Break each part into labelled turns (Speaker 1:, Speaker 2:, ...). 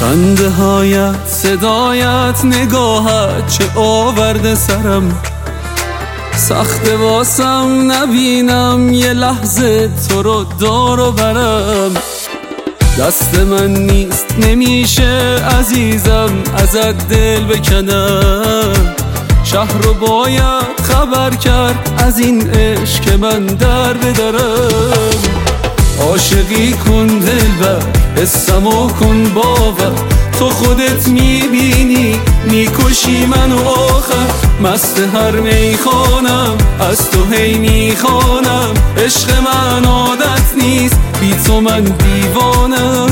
Speaker 1: خنده هایت، صدایت، نگاهت چه آورده سرم. سخت واسم نبینم یه لحظه تو رو دور و برم. دست من نیست نمیشه عزیزم ازت دل بکنم. شهر رو باید خبر کرد از این عشق که من در بدرم. عاشقی کن دلبر، حسمو کن باور، تو خودت میبینی میکشی منو آخر. مست هر میخوانم از تو هی میخوانم. عشق من عادت نیست بی تو من دیوانم.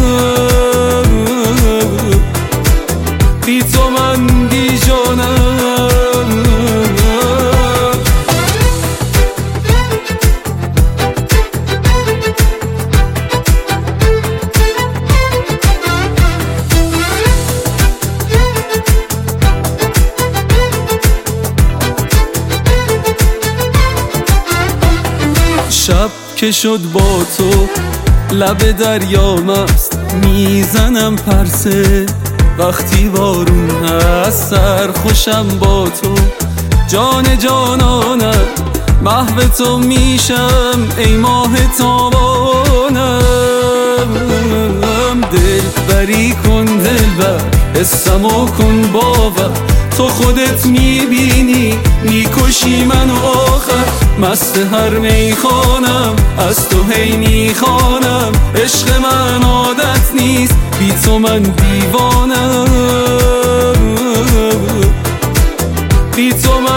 Speaker 1: بی تو من بیجانم. شب که شد با تو لب دریا مست میزنم پرسه. وقتی بارون هست سرخوشم با تو. جان جانانم محو تو میشم ای ماه تابانم. دل بری کن دلبر، حسمو کن باور، تو خودت میبینی میکشی منو آخر. مست هر میخوانم از تو هی میخوانم. عشق من عادت نیست بی تو من دیوانم. بی تو من